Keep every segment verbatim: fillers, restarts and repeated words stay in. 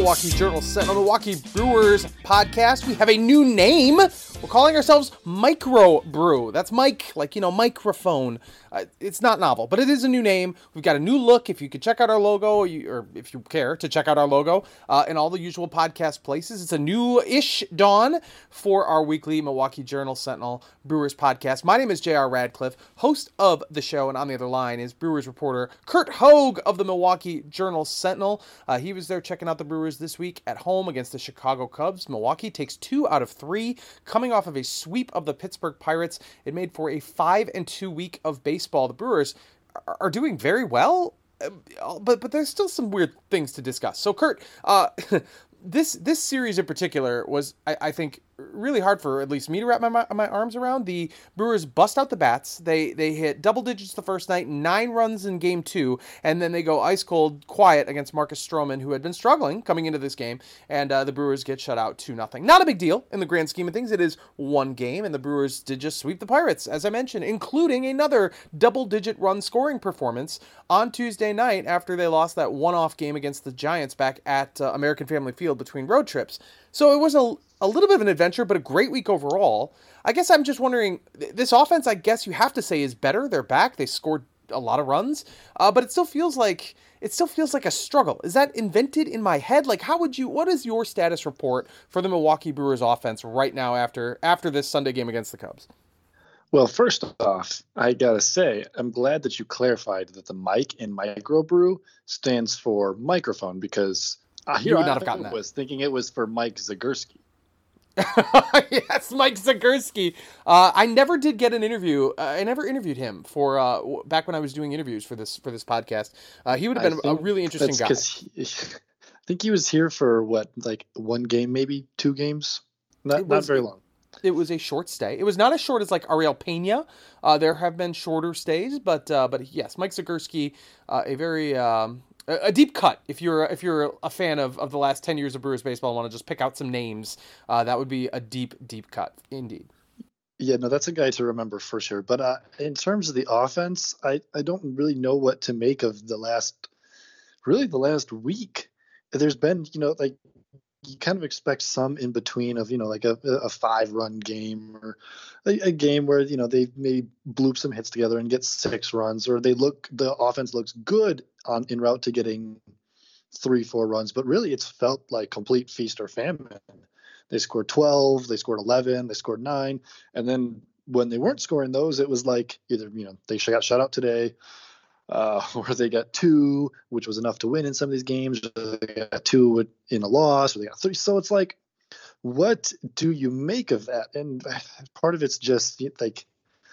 Milwaukee Journal Sentinel, Milwaukee Brewers podcast. We have a new name. We're calling ourselves Micro Brew. That's Mike, like, you know, microphone. Uh, it's not novel, but it is a new name. We've got a new look. If you could check out our logo, or, you, or if you care to check out our logo uh, in all the usual podcast places, it's a new-ish dawn for our weekly Milwaukee Journal Sentinel Brewers podcast. My name is J R Radcliffe, host of the show, and on the other line is Brewers reporter Curt Hogue of the Milwaukee Journal Sentinel. Uh, he was there checking out the Brewers this week at home against the Chicago Cubs. Milwaukee takes two out of three, coming off of a sweep of the Pittsburgh Pirates. It made for a five and two week of baseball. The Brewers are, are doing very well, but but there's still some weird things to discuss. So, Curt, uh, this this series in particular was, I, I think, really hard for at least me to wrap my, my my arms around. The Brewers bust out the bats. They they hit double digits the first night, nine runs in game two, and then they go ice cold quiet against Marcus Stroman, who had been struggling coming into this game, and uh, the Brewers get shut out two nothing. Not a big deal in the grand scheme of things. It is one game, and the Brewers did just sweep the Pirates, as I mentioned, including another double-digit run scoring performance on Tuesday night after they lost that one-off game against the Giants back at uh, American Family Field between road trips. So it was a a little bit of an adventure, but a great week overall. I guess I'm just wondering, this offense, I guess you have to say, is better. They're back. They scored a lot of runs, uh, but it still feels like it still feels like a struggle. Is that invented in my head? Like, how would you? What is your status report for the Milwaukee Brewers offense right now after after this Sunday game against the Cubs? Well, first off, I gotta say, I'm glad that you clarified that the mic in microbrew stands for microphone, because uh, here you would I not have gotten that. was thinking it was for Mike Zagurski. Yes, Mike Zagurski. Uh, I never did get an interview. Uh, I never interviewed him for uh, w- back when I was doing interviews for this for this podcast. Uh, he would have been a really interesting guy. He, I think he was here for what, like one game, maybe two games, not was, not very long. It was a short stay. It was not as short as like Ariel Pena. Uh, there have been shorter stays, but uh, but yes, Mike Zagurski, uh, a very um, a deep cut. If you're if you're a fan of, of the last ten years of Brewers baseball and want to just pick out some names, uh, that would be a deep deep cut indeed. Yeah, no, that's a guy to remember for sure. But uh, in terms of the offense, I, I don't really know what to make of the last, really the last week. There's been, you know, like you kind of expect some in between of, you know, like a, a five run game or a, a game where, you know, they maybe bloop some hits together and get six runs, or they look, the offense looks good on en route to getting three, four runs. But really it's felt like complete feast or famine. They scored twelve, they scored eleven, they scored nine. And then when they weren't scoring those, it was like either, you know, they got shut out today, Uh, or they got two, which was enough to win in some of these games. Or they got two in a loss, or they got three. So it's like, what do you make of that? And part of it's just like,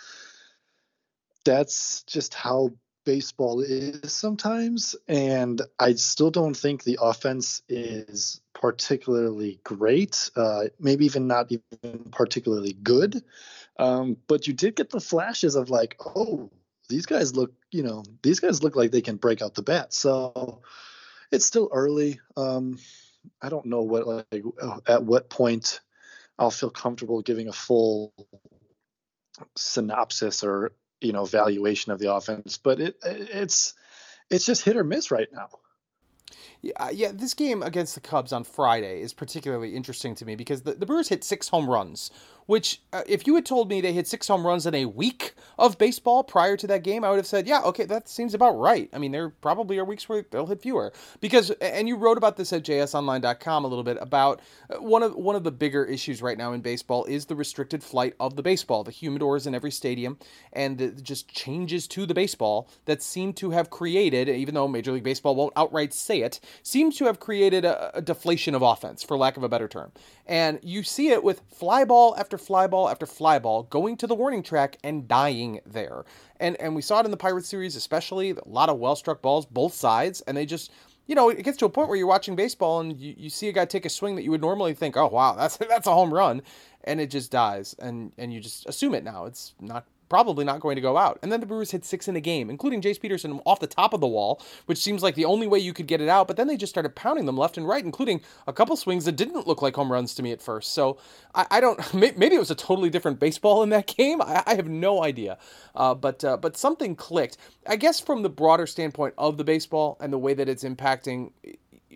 that's just how baseball is sometimes. And I still don't think the offense is particularly great, uh, maybe even not even particularly good. Um, but you did get the flashes of like, oh, these guys look, you know, these guys look like they can break out the bat. So it's still early. Um, I don't know what, like, at what point I'll feel comfortable giving a full synopsis or, you know, valuation of the offense, but it it's, it's just hit or miss right now. Yeah, yeah, this game against the Cubs on Friday is particularly interesting to me because the, the Brewers hit six home runs, which uh, if you had told me they hit six home runs in a week of baseball prior to that game, I would have said, yeah, okay, that seems about right. I mean, there probably are weeks where they'll hit fewer because, and you wrote about this at j s online dot com a little bit about one of one of the bigger issues right now in baseball is the restricted flight of the baseball, the humidors in every stadium, and the just changes to the baseball that seem to have created, even though Major League Baseball won't outright say it, seems to have created a, a deflation of offense, for lack of a better term. And you see it with fly ball after fly ball after fly ball going to the warning track and dying there. And and we saw it in the Pirates series, especially a lot of well-struck balls, both sides, and they just, you know, it gets to a point where you're watching baseball and you, you see a guy take a swing that you would normally think, oh, wow, that's that's a home run, and it just dies, and and you just assume it now. It's not probably not going to go out. And then the Brewers hit six in a game, including Jace Peterson off the top of the wall, which seems like the only way you could get it out. But then they just started pounding them left and right, including a couple swings that didn't look like home runs to me at first. So I, I don't, maybe it was a totally different baseball in that game. I, I have no idea. Uh, but uh, but something clicked. I guess from the broader standpoint of the baseball and the way that it's impacting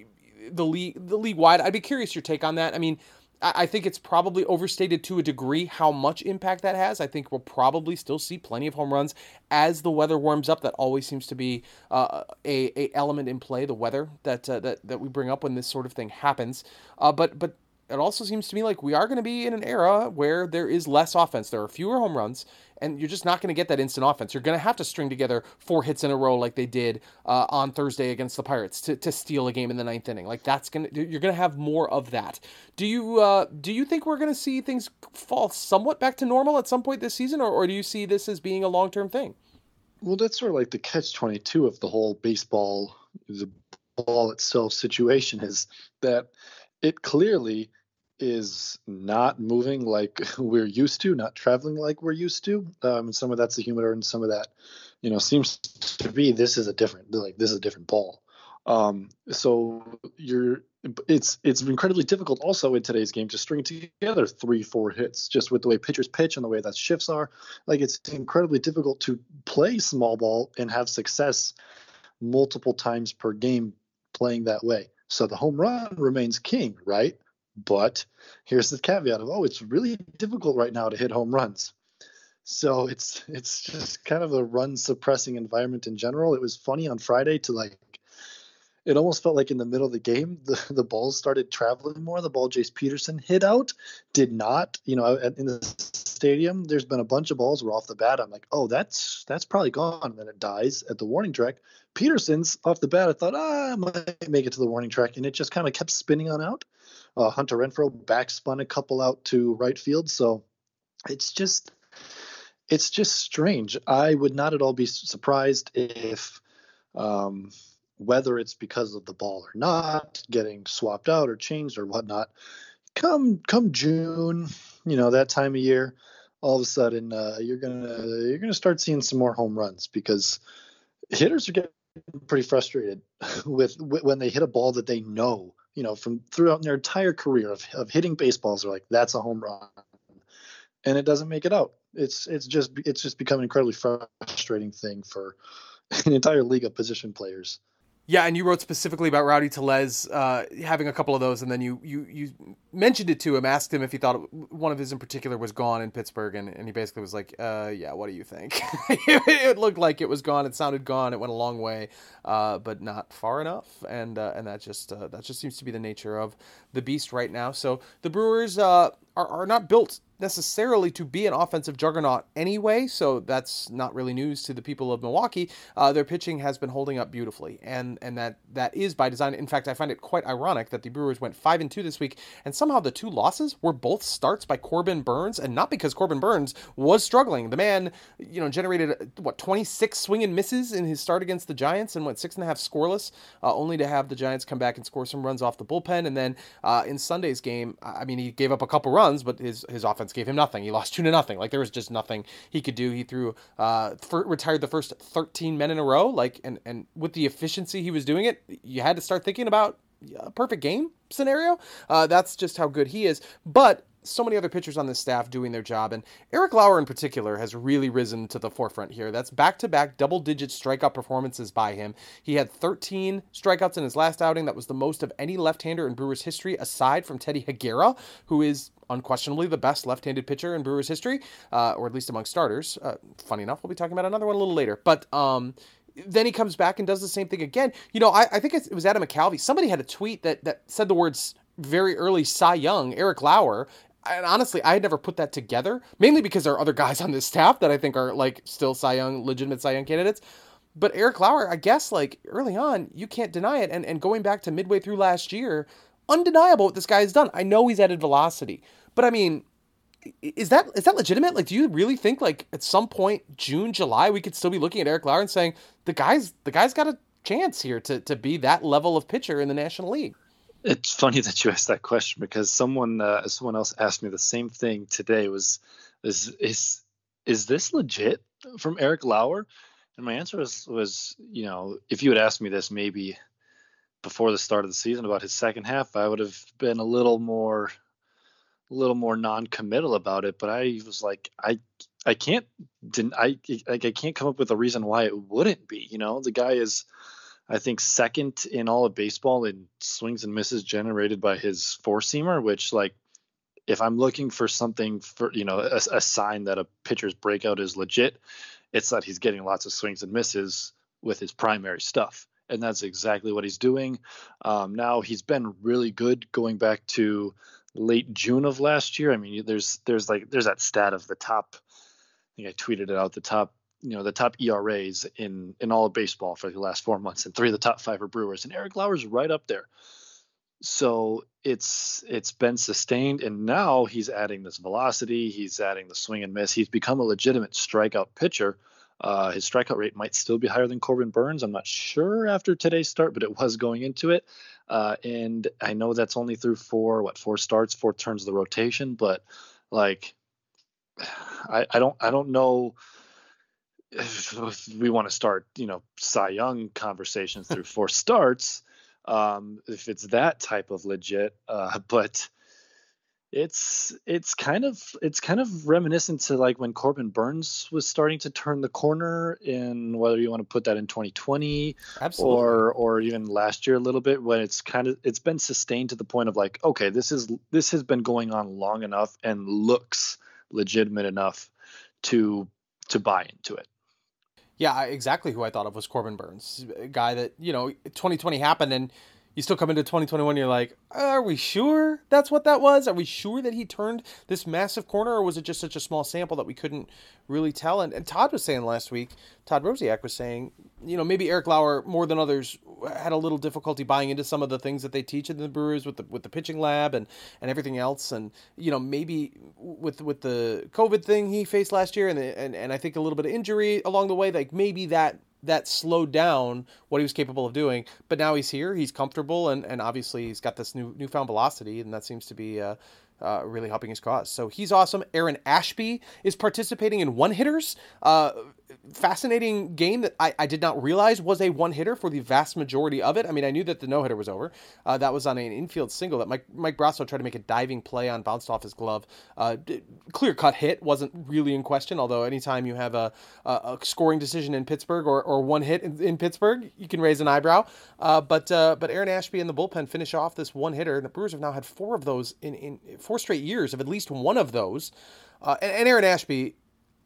the league, the league wide. I'd be curious your take on that. I mean, I think it's probably overstated to a degree how much impact that has. I think we'll probably still see plenty of home runs as the weather warms up. That always seems to be uh, a, a element in play, the weather that uh, that that we bring up when this sort of thing happens. Uh, but but it also seems to me like we are going to be in an era where there is less offense. There are fewer home runs, and you're just not going to get that instant offense. You're going to have to string together four hits in a row like they did uh, on Thursday against the Pirates to, to steal a game in the ninth inning. Like that's going to, you're going to have more of that. Do you uh, do you think we're going to see things fall somewhat back to normal at some point this season, or, or do you see this as being a long-term thing? Well, that's sort of like the catch twenty-two of the whole baseball, the ball itself situation is that it clearly is not moving like we're used to, not traveling like we're used to. Um, and some of that's the humidor, and some of that, you know, seems to be this is a different, like this is a different ball. Um, so you're, it's it's incredibly difficult also in today's game to string together three, four hits just with the way pitchers pitch and the way that shifts are. Like it's incredibly difficult to play small ball and have success multiple times per game playing that way. So the home run remains king, right? But here's the caveat of, oh, it's really difficult right now to hit home runs. So it's it's just kind of a run suppressing environment in general. It was funny on Friday to like, it almost felt like in the middle of the game, the, the balls started traveling more. The ball Jace Peterson hit out did not, you know, in the stadium, there's been a bunch of balls were off the bat. I'm like, oh, that's that's probably gone. And then it dies at the warning track. Peterson's off the bat. I thought, ah, I might make it to the warning track. And it just kind of kept spinning on out. Uh, Hunter Renfroe backspun a couple out to right field. So it's just, it's just strange. I would not at all be surprised if, um, whether it's because of the ball or not, getting swapped out or changed or whatnot, come come June, you know, that time of year, all of a sudden uh, you're gonna you're gonna start seeing some more home runs because hitters are getting pretty frustrated with, with when they hit a ball that they know, you know, from throughout their entire career of, of hitting baseballs. They're like, that's a home run, and it doesn't make it out. It's it's just it's just become an incredibly frustrating thing for an entire league of position players. Yeah, and you wrote specifically about Rowdy Tellez uh, having a couple of those, and then you, you you mentioned it to him, asked him if he thought one of his in particular was gone in Pittsburgh, and, and he basically was like, uh, yeah, what do you think? It looked like it was gone, it sounded gone, it went a long way, uh, but not far enough, and uh, and that just uh, that just seems to be the nature of the beast right now. So the Brewers uh, are, are not built necessarily to be an offensive juggernaut anyway, so that's not really news to the people of Milwaukee. Uh, their pitching has been holding up beautifully, and and that that is by design. In fact, I find it quite ironic that the Brewers went five and two this week, and somehow the two losses were both starts by Corbin Burnes, and not because Corbin Burnes was struggling. The man, you know, generated what twenty-six swing and misses in his start against the Giants, and went six and a half scoreless, uh, only to have the Giants come back and score some runs off the bullpen. And then uh, in Sunday's game, I mean, he gave up a couple runs, but his his offense gave him nothing. He lost two to nothing. Like there was just nothing he could do. He threw, uh, for, retired the first thirteen men in a row. Like, and, and with the efficiency he was doing it, you had to start thinking about a perfect game scenario. Uh, that's just how good he is. But so many other pitchers on this staff doing their job, and Eric Lauer in particular has really risen to the forefront here. That's back-to-back double-digit strikeout performances by him. He had thirteen strikeouts in his last outing. That was the most of any left-hander in Brewers history, aside from Teddy Higuera, who is unquestionably the best left-handed pitcher in Brewers history, uh, or at least among starters. Uh, funny enough, we'll be talking about another one a little later. But um, then he comes back and does the same thing again. You know, I, I think it was Adam McCalvy. Somebody had a tweet that that said the words very early Cy Young, Eric Lauer. And honestly, I had never put that together, mainly because there are other guys on this staff that I think are like still Cy Young, legitimate Cy Young candidates. But Eric Lauer, I guess, like early on, you can't deny it. And and going back to midway through last year, undeniable what this guy has done. I know he's added velocity, but I mean, is that is that legitimate? Like, do you really think like at some point, June, July, we could still be looking at Eric Lauer and saying the guy's the guy's got a chance here to to be that level of pitcher in the National League? It's funny that you asked that question because someone uh, someone else asked me the same thing today. Was is is is this legit from Eric Lauer? And my answer was was you know, if you had asked me this maybe before the start of the season about his second half, I would have been a little more a little more non-committal about it. But I was like, I I can't didn't I like I can't come up with a reason why it wouldn't be. You know, the guy is I think second in all of baseball in swings and misses generated by his four seamer, which like if I'm looking for something for, you know, a, a sign that a pitcher's breakout is legit, it's that he's getting lots of swings and misses with his primary stuff. And that's exactly what he's doing. Um, now he's been really good going back to late June of last year. I mean, there's, there's like, there's that stat of the top, I think I tweeted it out, the top, you know, the top E R As in, in all of baseball for the last four months, and three of the top five are Brewers, and Eric Lauer's right up there. So it's, it's been sustained, and now he's adding this velocity. He's adding the swing and miss. He's become a legitimate strikeout pitcher. Uh, his strikeout rate might still be higher than Corbin Burns. I'm not sure after today's start, but it was going into it. Uh, and I know that's only through four, what, four starts, four turns of the rotation, but like, I, I don't, I don't know if we want to start, you know, Cy Young conversations through four starts, um, if it's that type of legit, uh, but it's, it's kind of, it's kind of reminiscent to like when Corbin Burns was starting to turn the corner, in whether you want to put that in twenty twenty Absolutely. or, or even last year a little bit, when it's kind of, it's been sustained to the point of like, okay, this is, this has been going on long enough and looks legitimate enough to, to buy into it. Yeah, exactly who I thought of was Corbin Burns, a guy that, you know, twenty twenty happened and you still come into twenty twenty-one, you're like, are we sure that's what that was? Are we sure that he turned this massive corner, or was it just such a small sample that we couldn't really tell? And, and Todd was saying last week, Todd Rosiak was saying, you know, maybe Eric Lauer, more than others, had a little difficulty buying into some of the things that they teach in the Brewers with the with the pitching lab and, and everything else. And, you know, maybe with with the COVID thing he faced last year and, the, and, and I think a little bit of injury along the way, like maybe that that slowed down what he was capable of doing, but now he's here, he's comfortable, and, and obviously he's got this new newfound velocity, and that seems to be uh, uh, really helping his cause. So he's awesome. Aaron Ashby is participating in one-hitters. Uh, fascinating game that I, I did not realize was a one-hitter for the vast majority of it. I mean, I knew that the no-hitter was over. Uh, that was on an infield single that Mike Mike Brasso tried to make a diving play on, bounced off his glove. Uh, clear-cut hit, wasn't really in question, although anytime you have a, a, a scoring decision in Pittsburgh or, or one hit in, in Pittsburgh, you can raise an eyebrow. Uh, but uh, but Aaron Ashby and the bullpen finish off this one-hitter, and the Brewers have now had four of those in, in four straight years of at least one of those. Uh, and, and Aaron Ashby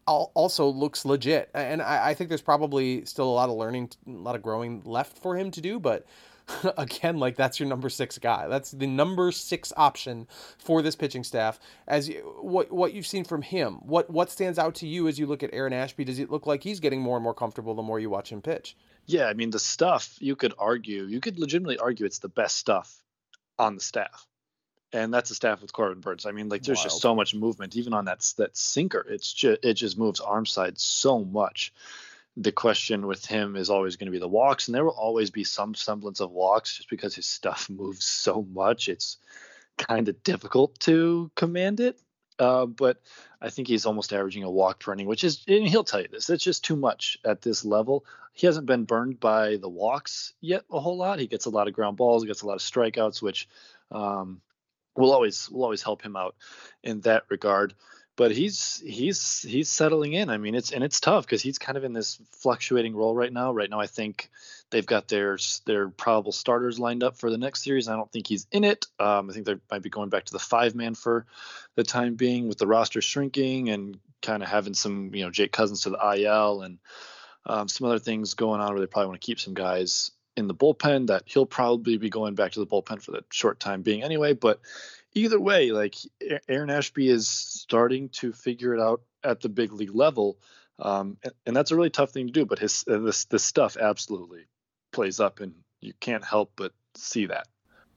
also looks legit, and I, I think there's probably still a lot of learning, a lot of growing left for him to do, but again, like that's your number six guy. That's the number six option for this pitching staff. As you, what what you've seen from him, what what stands out to you as you look at Aaron Ashby? Does it look like he's getting more and more comfortable the more you watch him pitch? Yeah, I mean, the stuff, you could argue, you could legitimately argue it's the best stuff on the staff. And that's the staff with Corbin Burns. I mean, like there's Wild. Just so much movement, even on that that sinker. It's just it just moves arm side so much. The question with him is always going to be the walks, and there will always be some semblance of walks, just because his stuff moves so much. It's kind of difficult to command it. Uh, but I think he's almost averaging a walk per inning, which is, and he'll tell you this, it's just too much at this level. He hasn't been burned by the walks yet a whole lot. He gets a lot of ground balls, he gets a lot of strikeouts, which um, will always will always help him out in that regard. But he's he's he's settling in. I mean, it's and it's tough because he's kind of in this fluctuating role right now. Right now, I think they've got their their probable starters lined up for the next series. I don't think he's in it. Um, I think they might be going back to the five man for the time being, with the roster shrinking and kind of having some, you know, Jake Cousins to the I L and um, some other things going on where they probably want to keep some guys in the bullpen. That he'll probably be going back to the bullpen for the short time being anyway. But either way, like Aaron Ashby is starting to figure it out at the big league level, um, and, and that's a really tough thing to do. But his uh, this this stuff absolutely plays up, and you can't help but see that.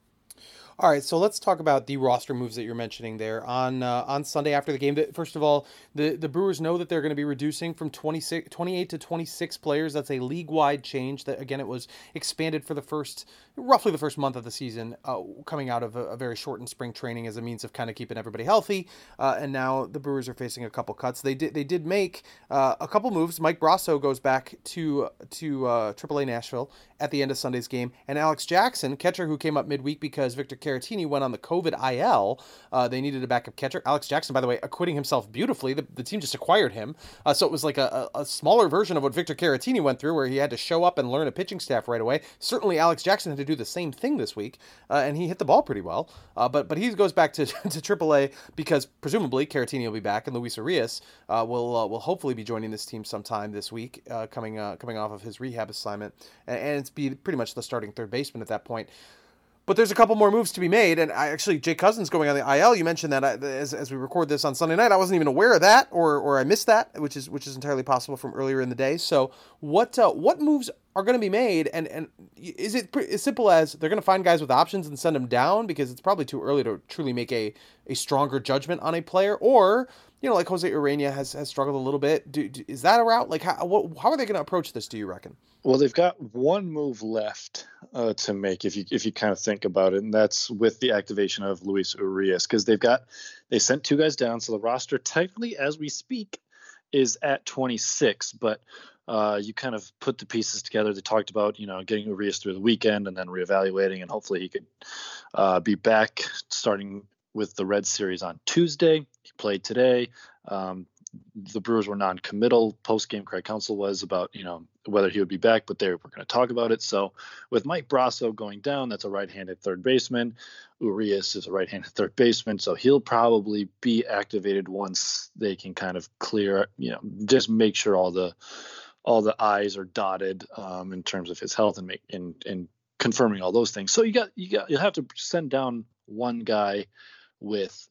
All right, so let's talk about the roster moves that you're mentioning there on uh, on Sunday after the game. First of all, the, the Brewers know that they're going to be reducing from twenty-six, twenty-eight to twenty-six players. That's a league-wide change. That again, it was expanded for the first, roughly the first month of the season, uh, coming out of a, a very shortened spring training as a means of kind of keeping everybody healthy. Uh, and now the Brewers are facing a couple cuts. They did they did make uh, a couple moves. Mike Brasso goes back to to uh, triple A Nashville at the end of Sunday's game, and Alex Jackson, catcher who came up midweek because Victor Caratini went on the COVID I L. Uh, they needed a backup catcher. Alex Jackson, by the way, acquitting himself beautifully. The, the team just acquired him. Uh, so it was like a, a, a smaller version of what Victor Caratini went through, where he had to show up and learn a pitching staff right away. Certainly Alex Jackson had to do the same thing this week, uh, and he hit the ball pretty well. Uh, but but he goes back to, to triple A because presumably Caratini will be back, and Luis Urias uh, will uh, will hopefully be joining this team sometime this week, uh, coming uh, coming off of his rehab assignment, and, and it's be pretty much the starting third baseman at that point. But there's a couple more moves to be made, and I actually, Jake Cousins going on the I L. You mentioned that I, as, as we record this on Sunday night. I wasn't even aware of that, or or I missed that, which is which is entirely possible from earlier in the day. So what uh, what moves are going to be made, and and is it as simple as they're going to find guys with options and send them down, because it's probably too early to truly make a, a stronger judgment on a player, or you know, like Jose Urena has, has struggled a little bit. Do, do, is that a route? Like, how what, how are they going to approach this, do you reckon? Well, they've got one move left uh, to make, if you if you kind of think about it, and that's with the activation of Luis Urias, because they've got they sent two guys down, so the roster technically, as we speak, is at twenty-six. But uh, you kind of put the pieces together. They talked about you know getting Urias through the weekend and then reevaluating, and hopefully he could uh, be back starting with the Red Series on Tuesday. He played today. Um, the Brewers were non-committal. Post-game, Craig Counsell was about, you know, whether he would be back, but they were going to talk about it. So with Mike Brasso going down, that's a right-handed third baseman. Urias is a right-handed third baseman, so he'll probably be activated once they can kind of clear, you know, just make sure all the all the I's are dotted um, in terms of his health and make in in confirming all those things. So you got you got you'll have to send down one guy with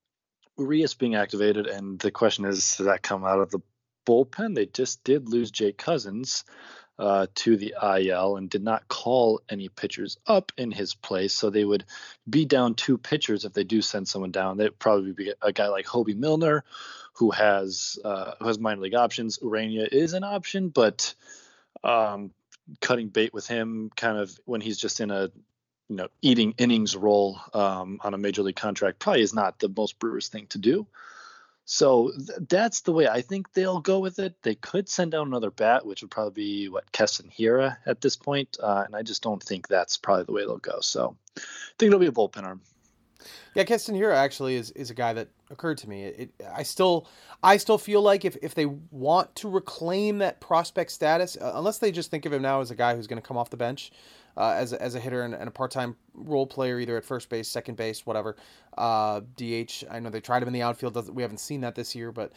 Urias being activated, and the question is, does that come out of the bullpen? They just did lose Jake Cousins uh, to the I L and did not call any pitchers up in his place, so they would be down two pitchers if they do send someone down. They'd probably be a guy like Hobie Milner, who has uh, who has minor league options. Urena is an option, but um, cutting bait with him kind of when he's just in a you know, eating innings role um, on a major league contract probably is not the most Brewers thing to do. So th- that's the way I think they'll go with it. They could send down another bat, which would probably be what Keston Hiura at this point, uh, and I just don't think that's probably the way they'll go. So I think it'll be a bullpen arm. Yeah, Keston Hiura actually is, is a guy that occurred to me. It, it I still I still feel like if, if they want to reclaim that prospect status, uh, unless they just think of him now as a guy who's going to come off the bench uh, as a, as a hitter and, and a part-time role player, either at first base, second base, whatever, uh, D H. I know they tried him in the outfield. Doesn't, we haven't seen that this year, but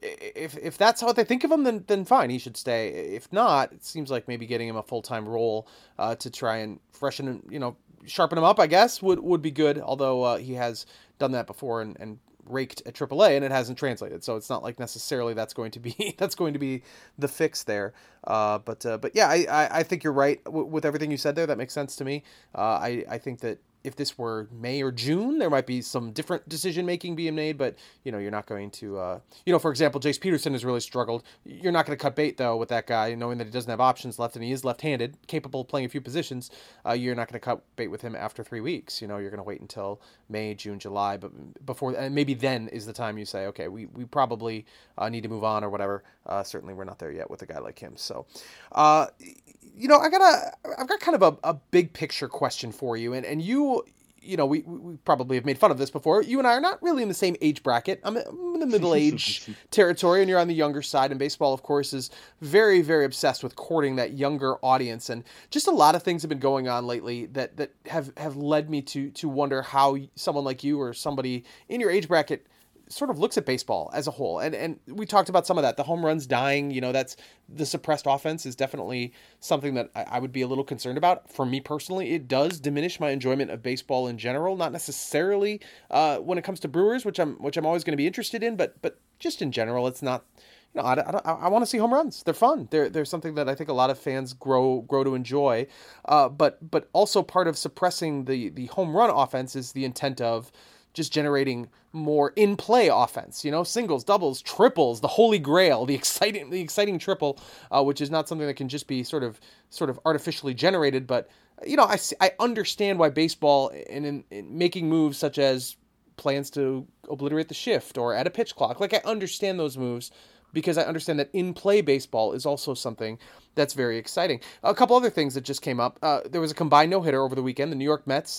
if if that's how they think of him, then then fine, he should stay. If not, it seems like maybe getting him a full-time role uh, to try and freshen, you know, sharpen him up, I guess, would, would be good. Although uh, he has done that before and, and raked at triple A, and it hasn't translated. So it's not like necessarily that's going to be that's going to be the fix there. Uh, but uh, but yeah, I, I, I think you're right w- with everything you said there. That makes sense to me. Uh, I I think that if this were May or June, there might be some different decision making being made, but you know, you're not going to, uh, you know, for example, Jace Peterson has really struggled. You're not going to cut bait though with that guy, knowing that he doesn't have options left and he is left-handed, capable of playing a few positions. Uh, you're not going to cut bait with him after three weeks. You know, you're going to wait until May, June, July, but before, and maybe then is the time you say, okay, we, we probably uh, need to move on or whatever. Uh, certainly we're not there yet with a guy like him. So, uh, you know, I got a, I've got kind of a, a big picture question for you, and, and you, you know, we, we probably have made fun of this before. You and I are not really in the same age bracket. I'm in the middle age territory, and you're on the younger side. And baseball, of course, is very, very obsessed with courting that younger audience. And just a lot of things have been going on lately that, that have, have led me to to wonder how someone like you or somebody in your age bracket sort of looks at baseball as a whole. And and we talked about some of that. The home runs dying, you know, that's the suppressed offense is definitely something that I, I would be a little concerned about. For me personally, it does diminish my enjoyment of baseball in general, not necessarily uh, when it comes to Brewers, which I'm which I'm always going to be interested in, but but just in general, it's not, you know, I, I, I want to see home runs. They're fun. They're, they're something that I think a lot of fans grow grow to enjoy. Uh, but but also part of suppressing the the home run offense is the intent of just generating more in-play offense, you know, singles, doubles, triples, the holy grail, the exciting, the exciting triple, uh, which is not something that can just be sort of, sort of artificially generated. But, you know, I, I understand why baseball and in, in making moves such as plans to obliterate the shift or add a pitch clock, like I understand those moves because I understand that in-play baseball is also something that's very exciting. A couple other things that just came up. Uh, there was a combined no-hitter over the weekend. The New York Mets and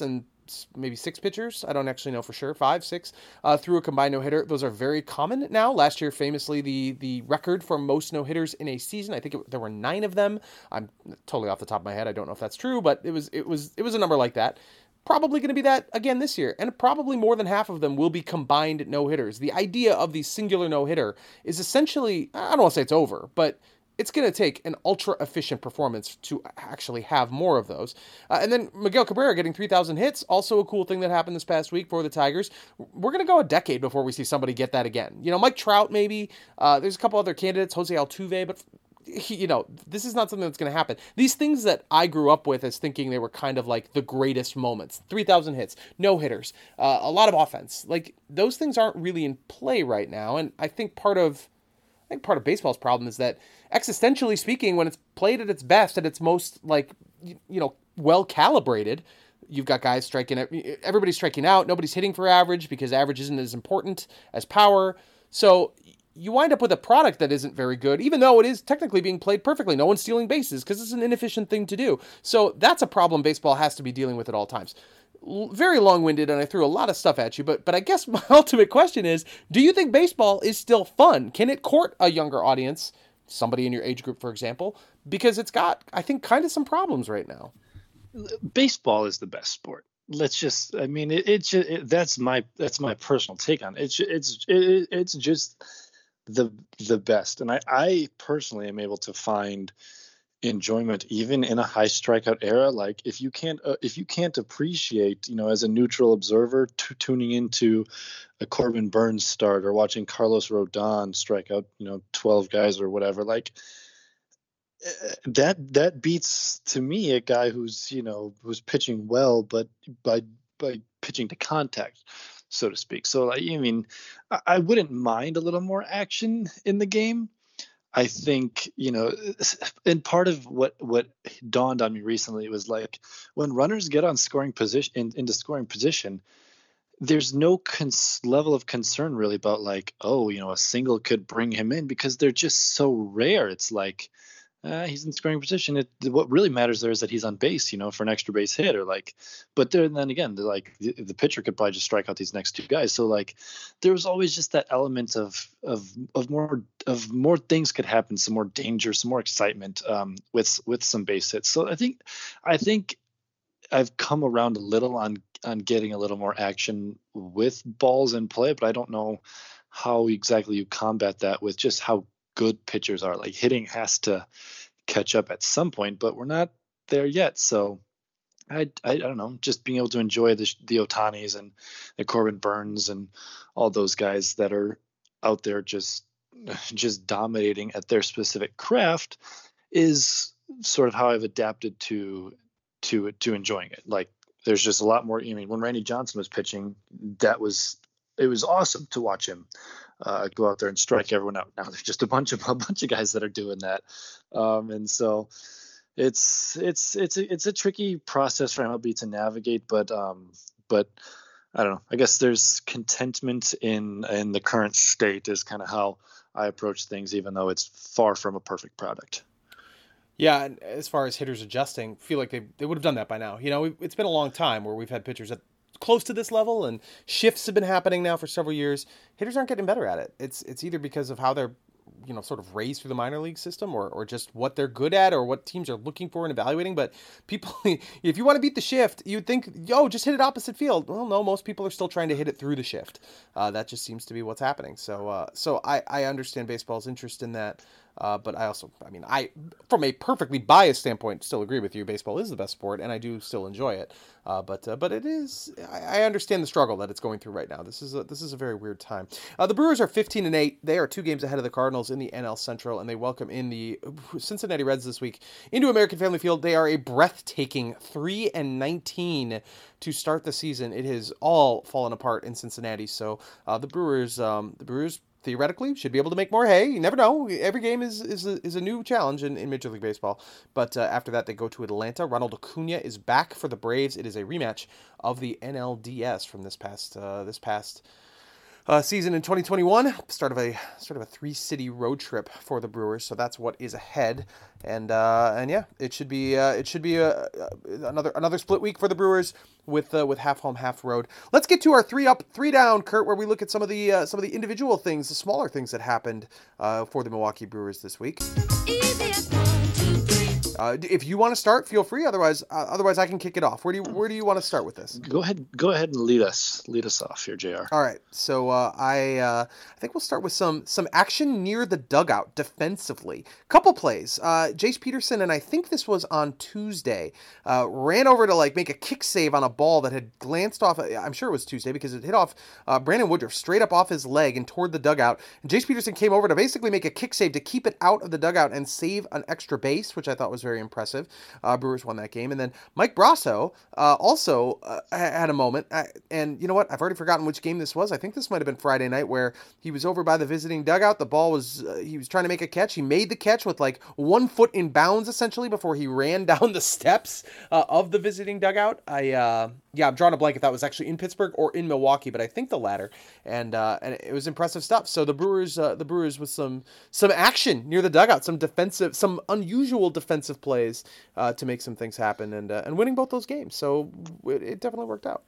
maybe six pitchers. I don't actually know for sure. Five, six uh, threw a combined no-hitter. Those are very common now. Last year, famously, the the record for most no-hitters in a season, I think it, there were nine of them. I'm totally off the top of my head. I don't know if that's true, but it was it was it was a number like that. Probably going to be that again this year, and probably more than half of them will be combined no-hitters. The idea of the singular no-hitter is essentially, I don't want to say it's over, but it's going to take an ultra-efficient performance to actually have more of those. Uh, and then Miguel Cabrera getting three thousand hits, also a cool thing that happened this past week for the Tigers. We're going to go a decade before we see somebody get that again. You know, Mike Trout maybe. Uh, there's a couple other candidates, Jose Altuve, but he, you know, this is not something that's going to happen. These things that I grew up with as thinking they were kind of like the greatest moments, three thousand hits, no hitters, uh, a lot of offense, like those things aren't really in play right now. And I think part of, I think part of baseball's problem is that existentially speaking, when it's played at its best, at its most like, you, you know, well calibrated, you've got guys striking, everybody's striking out. Nobody's hitting for average because average isn't as important as power. So you wind up with a product that isn't very good, even though it is technically being played perfectly. No one's stealing bases because it's an inefficient thing to do. So that's a problem baseball has to be dealing with at all times. L- very long-winded, and I threw a lot of stuff at you, but but I guess my ultimate question is, do you think baseball is still fun? Can it court a younger audience, somebody in your age group, for example? Because it's got, I think, kind of some problems right now. Baseball is the best sport. Let's just, I mean, it, it's just, it, that's my that's my personal take on it. It's it's it, it's just the the best, and I I personally am able to find enjoyment even in a high strikeout era. Like if you can't uh, if you can't appreciate, you know, as a neutral observer, t- tuning into a Corbin Burns start or watching Carlos Rodon strike out, you know, twelve guys or whatever, like that that beats to me a guy who's, you know, who's pitching well, but by by pitching to contact, so to speak. So like, I mean, I, I wouldn't mind a little more action in the game. I think, you know, and part of what what dawned on me recently was like when runners get on scoring position in, into scoring position, there's no cons- level of concern really about like, oh, you know, a single could bring him in because they're just so rare. It's like, uh, he's in scoring position. It, what really matters there is that he's on base, you know, for an extra base hit or like, but there, then again, like the, the pitcher could probably just strike out these next two guys. So like, there was always just that element of, of, of more, of more things could happen, some more danger, some more excitement um, with, with some base hits. So I think, I think I've come around a little on, on getting a little more action with balls in play, but I don't know how exactly you combat that with just how good pitchers are. Like hitting has to catch up at some point, but we're not there yet. So I, I, I don't know, just being able to enjoy the, the Otanis and the Corbin Burns and all those guys that are out there just, just dominating at their specific craft is sort of how I've adapted to, to, to enjoying it. Like there's just a lot more. I mean, when Randy Johnson was pitching, that was, it was awesome to watch him uh, go out there and strike everyone out. Now there's just a bunch of a bunch of guys that are doing that, um, and so it's it's it's a, it's a tricky process for M L B to navigate. But um, but I don't know. I guess there's contentment in in the current state is kind of how I approach things, even though it's far from a perfect product. Yeah, and as far as hitters adjusting, I feel like they they would have done that by now. You know, it's been a long time where we've had pitchers at close to this level, and shifts have been happening now for several years. Hitters aren't getting better at it. It's it's either because of how they're, you know, sort of raised through the minor league system, or or just what they're good at, or what teams are looking for and evaluating. But people, if you want to beat the shift, you'd think, yo, just hit it opposite field. Well, no, most people are still trying to hit it through the shift. Uh, that just seems to be what's happening. So, uh, so I I understand baseball's interest in that. Uh, but I also, I mean, I, from a perfectly biased standpoint, still agree with you. Baseball is the best sport, and I do still enjoy it. Uh, but uh, but it is, I, I understand the struggle that it's going through right now. This is a, this is a very weird time. Uh, the Brewers are fifteen and eight. They are two games ahead of the Cardinals in the N L Central, and they welcome in the Cincinnati Reds this week into American Family Field. They are a breathtaking three and nineteen to start the season. It has all fallen apart in Cincinnati. So uh, the Brewers, um, the Brewers. theoretically should be able to make more hay. You never know. Every game is is a, is a new challenge in, in Major League Baseball. But uh, after that, they go to Atlanta. Ronald Acuna is back for the Braves. It is a rematch of the N L D S from this past uh, this past uh, season in twenty twenty-one. Start of a sort of a three-city road trip for the Brewers, so that's what is ahead. And uh, and yeah, it should be uh, it should be a, a, another another split week for the Brewers with uh, with half home, half road. Let's get to our three up, three down, Kurt, where we look at some of the uh, some of the individual things, the smaller things that happened uh, for the Milwaukee Brewers this week. Uh, if you want to start, feel free. Otherwise, uh, otherwise I can kick it off. Where do you Where do you want to start with this? Go ahead. Go ahead and lead us. Lead us off here, J R. All right. So uh, I uh, I think we'll start with some some action near the dugout defensively. Couple plays. Uh, Jace Peterson, and I think this was on Tuesday, uh, ran over to like make a kick save on a ball that had glanced off. I'm sure it was Tuesday because it hit off uh, Brandon Woodruff straight up off his leg and toward the dugout. And Jace Peterson came over to basically make a kick save to keep it out of the dugout and save an extra base, which I thought was very impressive. Uh, Brewers won that game. And then Mike Brasso uh, also uh, had a moment. I, and you know what? I've already forgotten which game this was. I think this might have been Friday night where he was over by the visiting dugout. The ball was, uh, he was trying to make a catch. He made the catch with like one foot in bounds essentially before he ran down the steps uh, of the visiting dugout. I, uh, yeah, I'm drawing a blank if that was actually in Pittsburgh or in Milwaukee, but I think the latter. And uh, and it was impressive stuff. So the Brewers, uh, the Brewers with some some action near the dugout, some defensive, some unusual defensive plays uh, to make some things happen, and uh, and winning both those games. So it, it definitely worked out.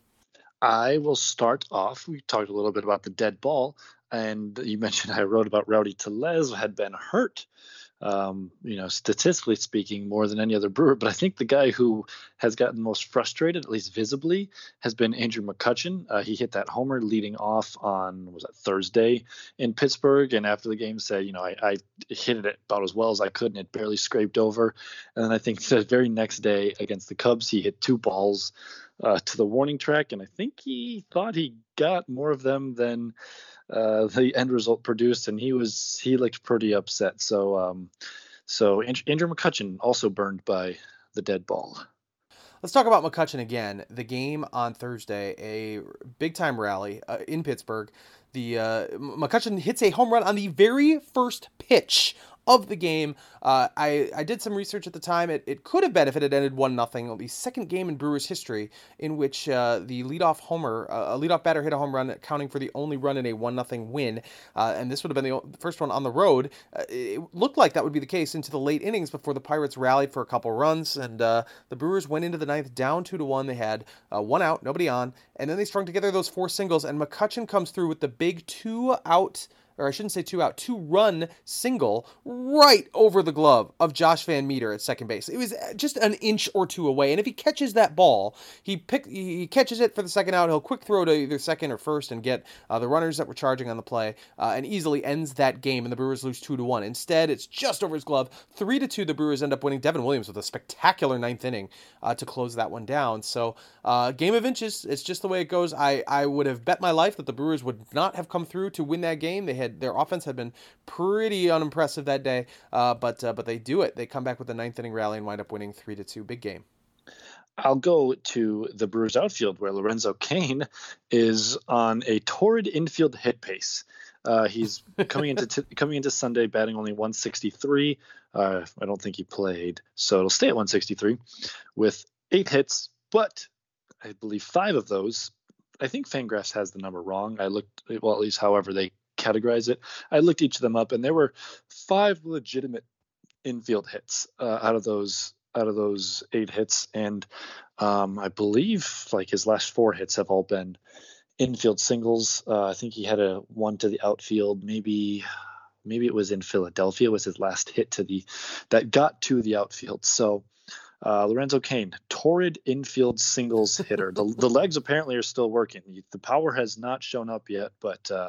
I will start off. We talked a little bit about the dead ball, and you mentioned I wrote about Rowdy Tellez had been hurt. Um, you know, statistically speaking, more than any other Brewer. But I think the guy who has gotten most frustrated, at least visibly, has been Andrew McCutchen. Uh, he hit that homer leading off on, was that Thursday in Pittsburgh? And after the game said, you know, I, I hit it about as well as I could, and it barely scraped over. And then I think the very next day against the Cubs, he hit two balls uh, to the warning track. And I think he thought he got more of them than uh the end result produced, and he was he looked pretty upset. So um so Andrew McCutchen also burned by the dead ball. Let's talk about McCutchen again. The game on Thursday, a big time rally uh, in Pittsburgh. The uh, McCutchen hits a home run on the very first pitch of the game. Uh, I, I did some research at the time. It, it could have been if it had ended one nothing. The second game in Brewers history in which uh, the leadoff homer, uh, a leadoff batter hit a home run, counting for the only run in a one nothing win. Uh, and this would have been the first one on the road. Uh, it looked like that would be the case into the late innings before the Pirates rallied for a couple runs. And uh, the Brewers went into the ninth down two to one. They had uh, one out, nobody on. And then they strung together those four singles. And McCutchen comes through with the big two out, or I shouldn't say two out, two run single right over the glove of Josh Van Meter at second base. It was just an inch or two away. And if he catches that ball, he pick, he catches it for the second out. He'll quick throw to either second or first and get uh, the runners that were charging on the play uh, and easily ends that game. And the Brewers lose two to one. Instead, it's just over his glove. Three to two, the Brewers end up winning. Devin Williams with a spectacular ninth inning uh, to close that one down. So uh, game of inches. It's just the way it goes. I, I would have bet my life that the Brewers would not have come through to win that game. They had Their offense had been pretty unimpressive that day, uh, but uh, but they do it. They come back with the ninth inning rally and wind up winning three to two. Big game. I'll go to the Brewers outfield where Lorenzo Cain is on a torrid infield hit pace. Uh, he's coming into t- coming into Sunday batting only one sixty-three. Uh, I don't think he played, so it'll stay at one sixty-three with eight hits, but I believe five of those. I think Fangraphs has the number wrong. I looked, well, at least however they categorize it. I looked each of them up, and there were five legitimate infield hits uh, out of those out of those eight hits, and um, I believe like his last four hits have all been infield singles. Uh, I think he had a one to the outfield, maybe maybe it was in Philadelphia was his last hit to the that got to the outfield. So uh, Lorenzo Cain, torrid infield singles hitter. the the legs apparently are still working. The power has not shown up yet, but. Uh,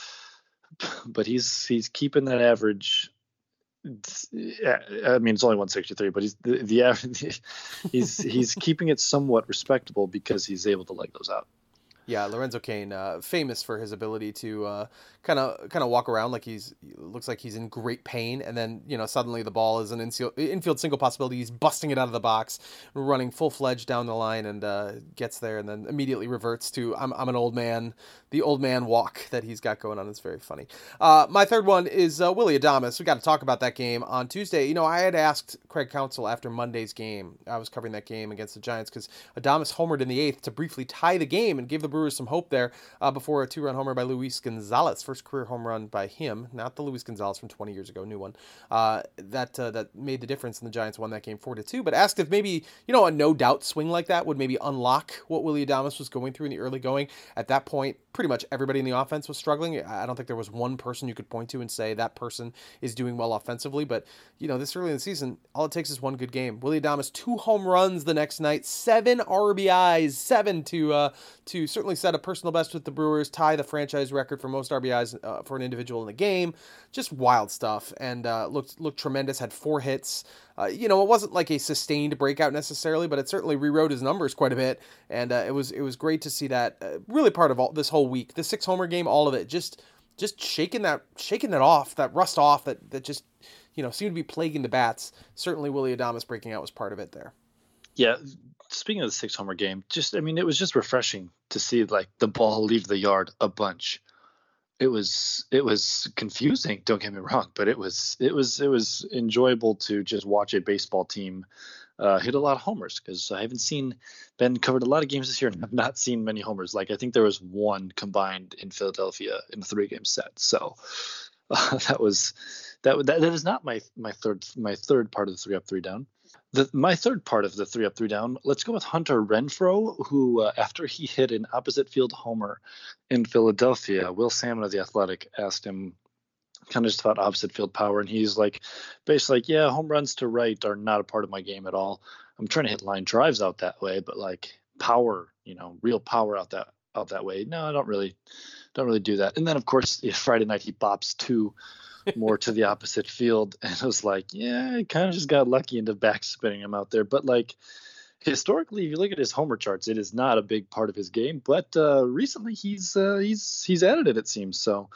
But he's he's keeping that average. I mean, it's only one sixty-three, but he's the, the average. He's he's keeping it somewhat respectable because he's able to leg those out. Yeah, Lorenzo Cain, uh, famous for his ability to kind of kind of walk around like he's looks like he's in great pain, and then you know suddenly the ball is an infield, infield single possibility. He's busting it out of the box, running full fledged down the line, and uh, gets there, and then immediately reverts to I'm I'm an old man. The old man walk that he's got going on is very funny. Uh, my third one is uh, Willy Adames. We got to talk about that game on Tuesday. You know, I had asked Craig Counsell after Monday's game. I was covering that game against the Giants because Adames homered in the eighth to briefly tie the game and give the Brewers some hope there uh, before a two-run homer by Luis Gonzalez, first career home run by him, not the Luis Gonzalez from twenty years ago, new one. Uh, that uh, that made the difference, and the Giants won that game four to two. But asked if maybe, you know, a no-doubt swing like that would maybe unlock what Willy Adames was going through in the early going. At that point, pretty much everybody in the offense was struggling. I don't think there was one person you could point to and say that person is doing well offensively. But, you know, this early in the season, all it takes is one good game. Willy Adames, two home runs the next night, seven R B Is, seven to uh, to certainly set a personal best with the Brewers, tie the franchise record for most R B Is uh, for an individual in the game. Just wild stuff, and uh, looked looked tremendous. Had four hits. Uh, you know, it wasn't like a sustained breakout necessarily, but it certainly rewrote his numbers quite a bit, and uh, it was it was great to see that. Uh, really, part of all this whole week, the six homer game, all of it, just just shaking that shaking that off, that rust off, that that just you know seemed to be plaguing the bats. Certainly, Willy Adames breaking out was part of it there. Yeah. Speaking of the six homer game, just I mean, it was just refreshing to see like the ball leave the yard a bunch. It was it was confusing, don't get me wrong, but it was it was it was enjoyable to just watch a baseball team uh, hit a lot of homers, because I haven't seen Ben covered a lot of games this year and have not seen many homers. Like I think there was one combined in Philadelphia in a three game set. So uh, that was that, that that is not my my third my third part of the three up three down. The, my third part of the three up, three down, let's go with Hunter Renfroe, who, uh, after he hit an opposite field homer in Philadelphia, Will Salmon of The Athletic asked him kind of just about opposite field power. And he's like, basically like, yeah, home runs to right are not a part of my game at all. I'm trying to hit line drives out that way, but like power, you know, real power out that, out that way. No, I don't really, don't really do that. And then of course, yeah, Friday night, he bops two more to the opposite field, and I was like, yeah, I kind of just got lucky into back spinning him out there. But like historically, if you look at his homer charts, it is not a big part of his game. But uh, recently, he's uh, he's he's added it, it seems. So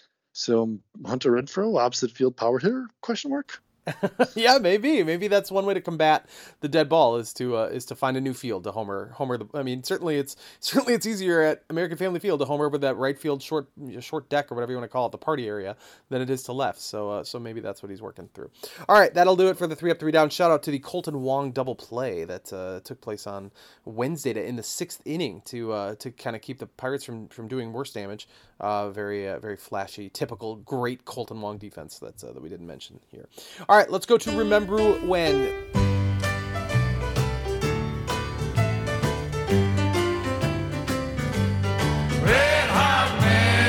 so Hunter Renfroe, opposite field power hitter? Question mark. Yeah, maybe maybe that's one way to combat the dead ball is to uh, is to find a new field to homer homer the, I mean certainly it's certainly it's easier at American Family Field to homer over that right field short short deck or whatever you want to call it, the party area, than it is to left. So uh, so maybe that's what he's working through. All right, that'll do it for the three up three down. Shout out to the Colton Wong double play that uh, took place on Wednesday to, in the sixth inning to uh, to kind of keep the Pirates from from doing worse damage. Uh, very uh, very flashy, typical great Colton Wong defense that uh, that we didn't mention here. All right, let's go to Remember When. Red hot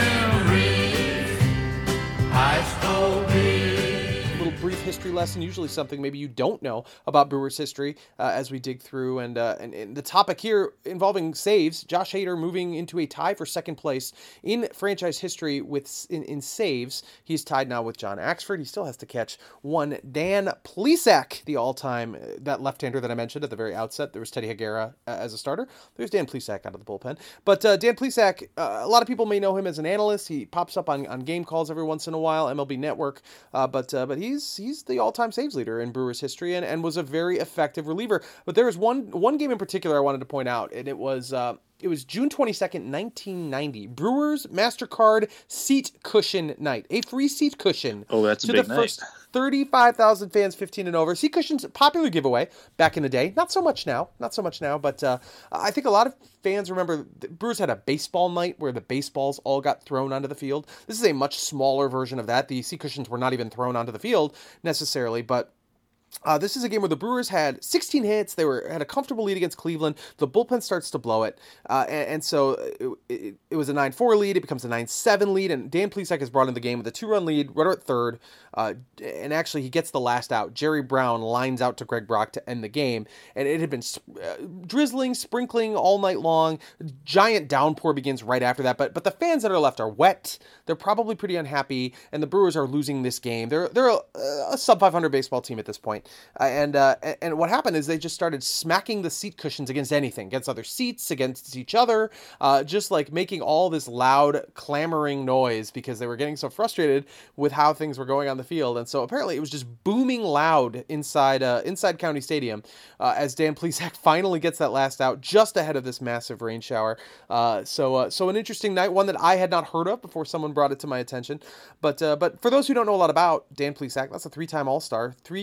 memories, high school days. Little brief history lesson, usually something maybe you don't know about Brewers history uh, as we dig through. And, uh, and and the topic here involving saves, Josh Hader moving into a tie for second place in franchise history with in, in saves. He's tied now with John Axford. He still has to catch one. Dan Plesac, the all-time, uh, that left-hander that I mentioned at the very outset. There was Teddy Higuera uh, as a starter. There's Dan Plesac out of the bullpen. But uh, Dan Plesac, uh, a lot of people may know him as an analyst. He pops up on, on game calls every once in a while, M L B Network. Uh, but uh, but he's he's the all-time saves leader in Brewers history, and, and was a very effective reliever. But there was one one game in particular I wanted to point out, and it was uh, it was June twenty-second, nineteen ninety. Brewers MasterCard seat cushion night, a free seat cushion. Oh, that's a to big the night. First thirty-five thousand fans, fifteen and over. Seat cushions, popular giveaway back in the day. Not so much now, not so much now, but uh, I think a lot of fans remember the Brewers had a baseball night where the baseballs all got thrown onto the field. This is a much smaller version of that. The seat cushions were not even thrown onto the field necessarily, but Uh, this is a game where the Brewers had sixteen hits. They were had a comfortable lead against Cleveland. The bullpen starts to blow it, uh, and, and so it, it, it was a nine four lead. It becomes a nine seven lead, and Dan Plesac is brought in the game with a two-run lead, runner at third, uh, and actually he gets the last out. Jerry Brown lines out to Greg Brock to end the game, and it had been uh, drizzling, sprinkling all night long. Giant downpour begins right after that, but but the fans that are left are wet. They're probably pretty unhappy, and the Brewers are losing this game. They're they're a, a sub five hundred baseball team at this point. Uh, and uh, and what happened is they just started smacking the seat cushions against anything, against other seats, against each other, uh, just like making all this loud, clamoring noise because they were getting so frustrated with how things were going on the field. And so apparently it was just booming loud inside uh, inside County Stadium uh, as Dan Plesac finally gets that last out just ahead of this massive rain shower. Uh, so uh, so an interesting night, one that I had not heard of before someone brought it to my attention. But uh, but for those who don't know a lot about Dan Plesac, that's a three-time All-Star, three years in a row.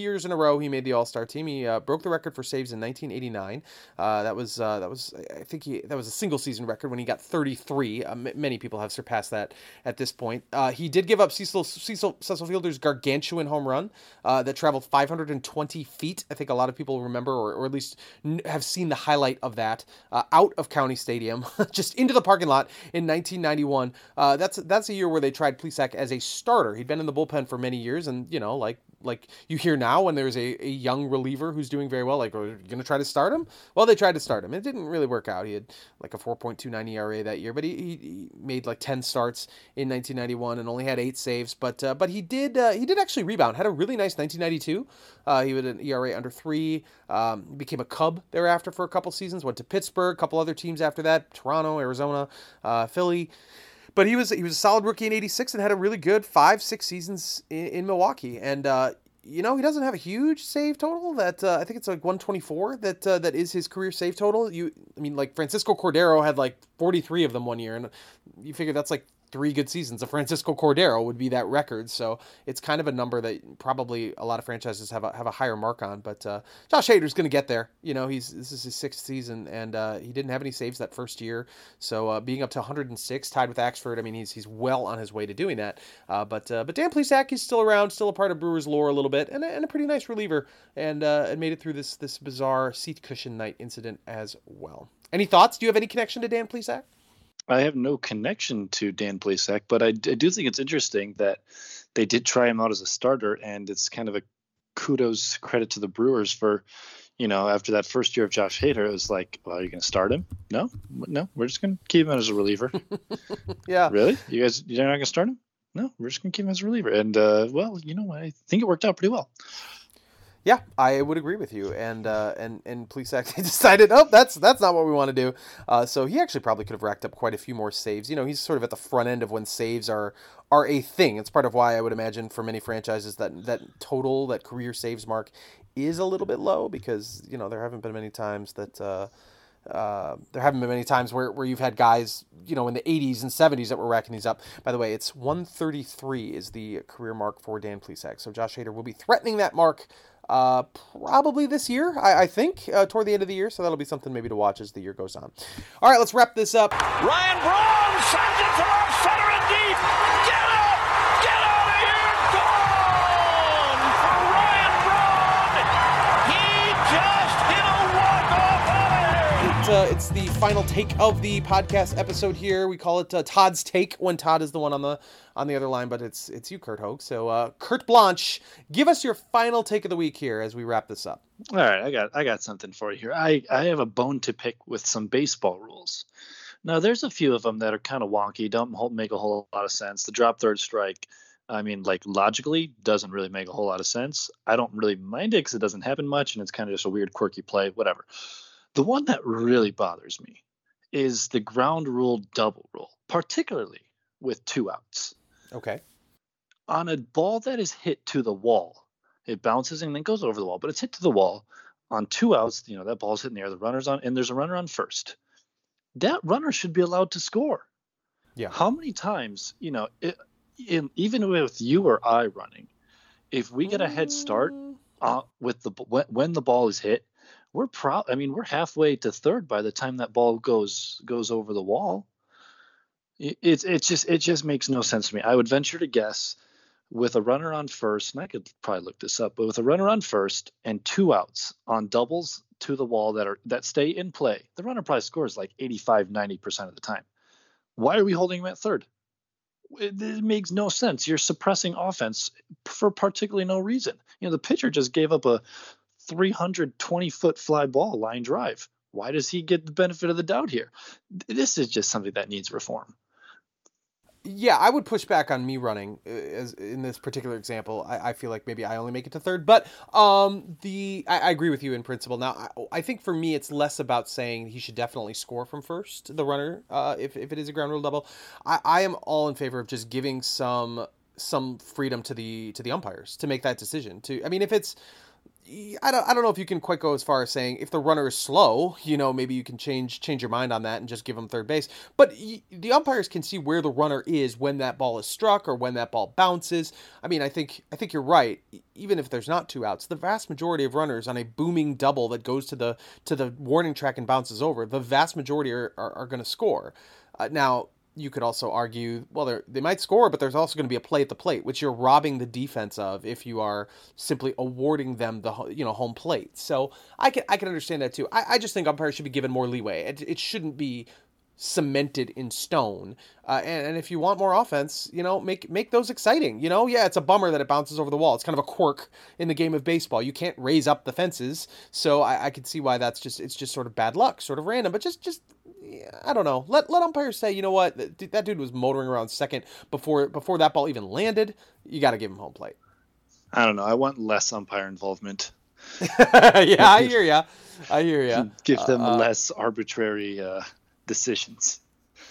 row he made the All-Star team. He uh, broke the record for saves in nineteen eighty-nine. Uh, that was uh, that was I think he that was a single season record when he got thirty-three. Uh, m- many people have surpassed that at this point. Uh, he did give up Cecil Cecil Cecil Fielder's gargantuan home run uh, that traveled five hundred twenty feet. I think a lot of people remember, or, or at least n- have seen the highlight of that uh, out of County Stadium, just into the parking lot in nineteen ninety-one. Uh, that's that's a year where they tried Plesac as a starter. He'd been in the bullpen for many years, and you know, like like you hear now when there's a, a young reliever who's doing very well, like, are you going to try to start him? Well, they tried to start him. It didn't really work out. He had like a four point two nine E R A that year, but he, he, he made like ten starts in nineteen ninety-one and only had eight saves. But uh, but he did uh, he did actually rebound. Had a really nice nineteen ninety-two. Uh, he had an E R A under three. Um, became a Cub thereafter for a couple seasons. Went to Pittsburgh, a couple other teams after that, Toronto, Arizona, uh, Philly. But he was he was a solid rookie in eighty-six and had a really good five, six seasons in, in Milwaukee. And, uh, you know, he doesn't have a huge save total. That uh, I think it's like one twenty-four that uh, that is his career save total. You, I mean, like Francisco Cordero had like forty-three of them one year. And you figure that's like three good seasons of Francisco Cordero would be that record. So it's kind of a number that probably a lot of franchises have a, have a higher mark on. But uh, Josh Hader's going to get there. You know, he's this is his sixth season, and uh, he didn't have any saves that first year. So uh, being up to one hundred six, tied with Axford, I mean, he's he's well on his way to doing that. Uh, but uh, but Dan Plesac is still around, still a part of Brewers lore a little bit, and, and a pretty nice reliever, and uh, and made it through this this bizarre seat cushion night incident as well. Any thoughts? Do you have any connection to Dan Plesac? I have no connection to Dan Plesac, but I, I do think it's interesting that they did try him out as a starter, and it's kind of a kudos credit to the Brewers for, you know, after that first year of Josh Hader, it was like, well, are you going to start him? No, no, we're just going to keep him as a reliever. Yeah. Really? You guys, you're not going to start him? No, we're just going to keep him as a reliever. And, uh, well, you know, I think it worked out pretty well. Yeah, I would agree with you. And uh, and and Plesac decided, oh, that's that's not what we want to do. Uh, so he actually probably could have racked up quite a few more saves. You know, he's sort of at the front end of when saves are are a thing. It's part of why I would imagine for many franchises that that total, that career saves mark is a little bit low, because, you know, there haven't been many times that uh, uh, there haven't been many times where, where you've had guys, you know, in the eighties and seventies that were racking these up. By the way, it's one thirty-three is the career mark for Dan Plesac. So Josh Hader will be threatening that mark Uh, probably this year, I, I think, uh, toward the end of the year. So that'll be something maybe to watch as the year goes on. All right, let's wrap this up. Ryan Braun sends it to left center and deep. Get up! Get out of here! Gone for Ryan Braun. He just hit a walk-off out of here. It, uh, it's the final take of the podcast episode here. We call it uh, Todd's Take when Todd is the one on the on the other line, but it's it's you, Kurt Hogue. So, uh, Kurt Blanche, give us your final take of the week here as we wrap this up. All right, I got I got something for you here. I, I have a bone to pick with some baseball rules. Now, there's a few of them that are kind of wonky, don't make a whole lot of sense. The drop third strike, I mean, like logically, doesn't really make a whole lot of sense. I don't really mind it because it doesn't happen much, and it's kind of just a weird, quirky play, whatever. The one that really bothers me is the ground rule double rule, particularly with two outs. Okay. On a ball that is hit to the wall, it bounces and then goes over the wall, but it's hit to the wall on two outs. You know, that ball's hitting the air, the runner's on, and there's a runner on first. That runner should be allowed to score. Yeah. How many times, you know, it, in, even with you or I running, if we get a head start uh, with the when, when the ball is hit, we're pro. I mean, we're halfway to third by the time that ball goes goes over the wall. It's it's just it just makes no sense to me. I would venture to guess with a runner on first, and I could probably look this up, but with a runner on first and two outs on doubles to the wall that are that stay in play, the runner probably scores like eighty-five, ninety percent of the time. Why are we holding him at third? It, it makes no sense. You're suppressing offense for particularly no reason. You know, the pitcher just gave up a three hundred twenty foot fly ball line drive. Why does he get the benefit of the doubt here? This is just something that needs reform. Yeah, I would push back on me running uh, as in this particular example. I, I feel like maybe I only make it to third, but um, the I, I agree with you in principle. Now, I, I think for me, it's less about saying he should definitely score from first, the runner, uh, if if it is a ground rule double. I, I am all in favor of just giving some some freedom to the to the umpires to make that decision. To I mean, if it's I don't, I don't know if you can quite go as far as saying if the runner is slow, you know, maybe you can change change your mind on that and just give him third base. But y- the umpires can see where the runner is when that ball is struck or when that ball bounces. I mean, I think I think you're right. Even if there's not two outs, the vast majority of runners on a booming double that goes to the to the warning track and bounces over, the vast majority are are, are going to score. Uh, now. You could also argue, well, they might score, but there's also going to be a play at the plate, which you're robbing the defense of if you are simply awarding them the you know home plate. So I can I can understand that too. I, I just think umpires should be given more leeway. It, it shouldn't be cemented in stone. Uh, and, and if you want more offense, you know, make make those exciting. You know, yeah, it's a bummer that it bounces over the wall. It's kind of a quirk in the game of baseball. You can't raise up the fences, so I, I can see why that's just it's just sort of bad luck, sort of random. But just just yeah, I don't know. Let let umpires say, you know what, that, that dude was motoring around second before before that ball even landed. You got to give him home plate. I don't know. I want less umpire involvement. Yeah, I hear ya. I hear ya. Give them uh, less arbitrary uh, decisions.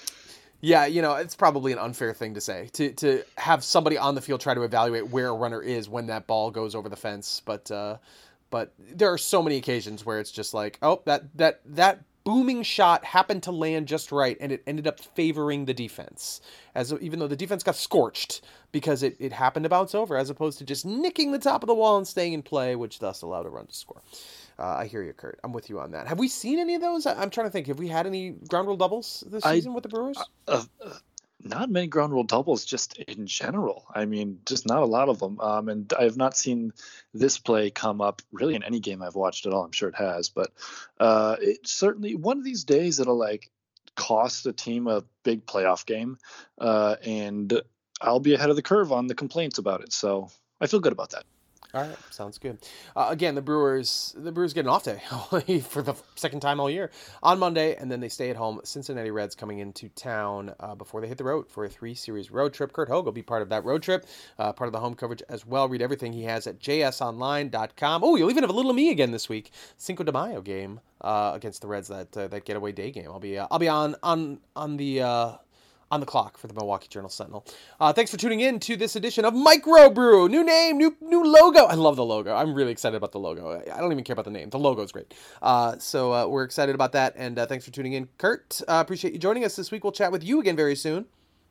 Yeah, you know, it's probably an unfair thing to say, to to have somebody on the field try to evaluate where a runner is when that ball goes over the fence. But uh, but there are so many occasions where it's just like, oh, that that that booming shot happened to land just right, and it ended up favoring the defense, as even though the defense got scorched because it, it happened to bounce over, as opposed to just nicking the top of the wall and staying in play, which thus allowed a run to score. Uh, I hear you, Kurt. I'm with you on that. Have we seen any of those? I'm trying to think. Have we had any ground rule doubles this I, season with the Brewers? Uh, uh, not many ground rule doubles, just in general. I mean, just not a lot of them. Um, and I have not seen this play come up really in any game I've watched at all. I'm sure it has, but uh, it certainly one of these days it'll like cost a team a big playoff game, uh, and I'll be ahead of the curve on the complaints about it. So I feel good about that. All right, sounds good. Uh, again, the Brewers, the Brewers get an off day for the second time all year on Monday, and then they stay at home. Cincinnati Reds coming into town uh, before they hit the road for a three-series road trip. Kurt Hogue will be part of that road trip, uh, part of the home coverage as well. Read everything he has at j s online dot com. Oh, you'll even have a little of me again this week. Cinco de Mayo game uh, against the Reds, that uh, that getaway day game. I'll be uh, I'll be on on on the. Uh, on the clock for the Milwaukee Journal Sentinel. Uh, thanks for tuning in to this edition of Microbrew. New name, new new logo. I love the logo. I'm really excited about the logo. I don't even care about the name. The logo is great. Uh, so uh, we're excited about that, and uh, thanks for tuning in, Kurt. Uh, appreciate you joining us this week. We'll chat with you again very soon.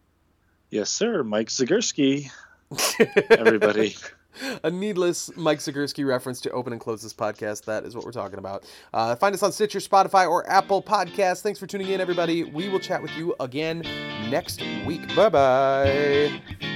Yes, sir. Mike Zagurski. Everybody. A needless Mike Zagurski reference to open and close this podcast. That is what we're talking about. Uh, find us on Stitcher, Spotify, or Apple Podcasts. Thanks for tuning in, everybody. We will chat with you again next week. Bye-bye.